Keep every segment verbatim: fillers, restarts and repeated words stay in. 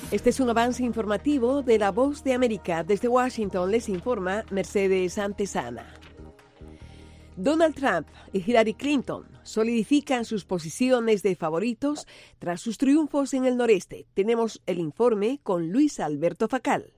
Este es un avance informativo de La Voz de América. Desde Washington les informa Mercedes Antesana. Donald Trump y Hillary Clinton solidifican sus posiciones de favoritos tras sus triunfos en el noreste. Tenemos el informe con Luis Alberto Facal.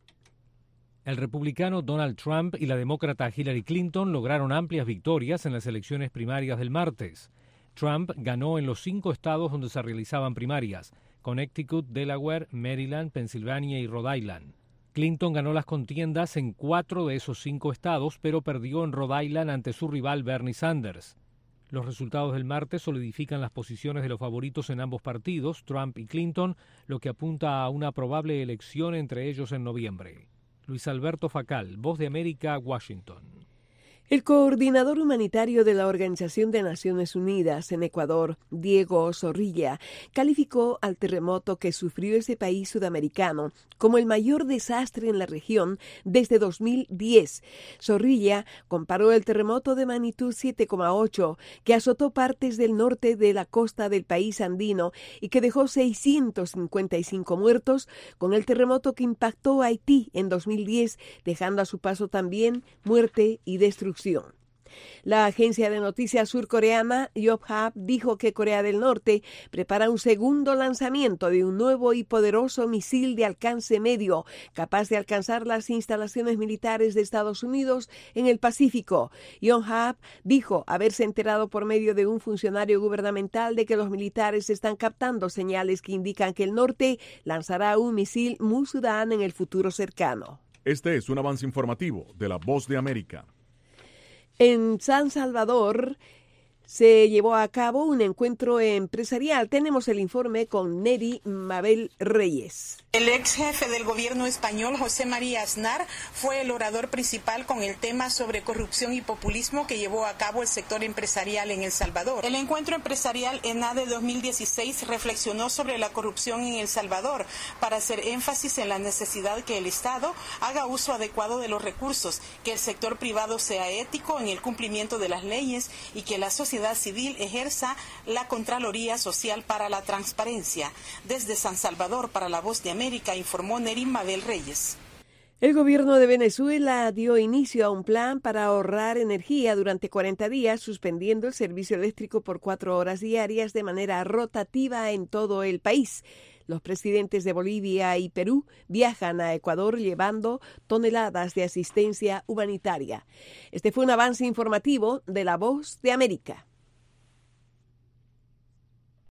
El republicano Donald Trump y la demócrata Hillary Clinton lograron amplias victorias en las elecciones primarias del martes. Trump ganó en los cinco estados donde se realizaban primarias: Connecticut, Delaware, Maryland, Pensilvania y Rhode Island. Clinton ganó las contiendas en cuatro de esos cinco estados, pero perdió en Rhode Island ante su rival Bernie Sanders. Los resultados del martes solidifican las posiciones de los favoritos en ambos partidos, Trump y Clinton, lo que apunta a una probable elección entre ellos en noviembre. Luis Alberto Facal, Voz de América, Washington. El coordinador humanitario de la Organización de Naciones Unidas en Ecuador, Diego Zorrilla, calificó al terremoto que sufrió ese país sudamericano como el mayor desastre en la región desde dos mil diez. Zorrilla comparó el terremoto de magnitud siete coma ocho que azotó partes del norte de la costa del país andino y que dejó seiscientos cincuenta y cinco muertos con el terremoto que impactó a Haití en dos mil diez, dejando a su paso también muerte y destrucción. La agencia de noticias surcoreana Yonhap dijo que Corea del Norte prepara un segundo lanzamiento de un nuevo y poderoso misil de alcance medio, capaz de alcanzar las instalaciones militares de Estados Unidos en el Pacífico. Yonhap dijo haberse enterado por medio de un funcionario gubernamental de que los militares están captando señales que indican que el norte lanzará un misil Musudan en el futuro cercano. Este es un avance informativo de La Voz de América. En San Salvador se llevó a cabo un encuentro empresarial. Tenemos el informe con Neri Mabel Reyes. El ex jefe del gobierno español, José María Aznar, fue el orador principal con el tema sobre corrupción y populismo que llevó a cabo el sector empresarial en El Salvador. El encuentro empresarial ENADE dos mil dieciséis reflexionó sobre la corrupción en El Salvador para hacer énfasis en la necesidad que el Estado haga uso adecuado de los recursos, que el sector privado sea ético en el cumplimiento de las leyes y que la sociedad civil ejerza la Contraloría Social para la transparencia. Desde San Salvador, para La Voz de América, informó Neri Mabel Reyes. El gobierno de Venezuela dio inicio a un plan para ahorrar energía durante cuarenta días, suspendiendo el servicio eléctrico por cuatro horas diarias de manera rotativa en todo el país. Los presidentes de Bolivia y Perú viajan a Ecuador llevando toneladas de asistencia humanitaria. Este fue un avance informativo de La Voz de América.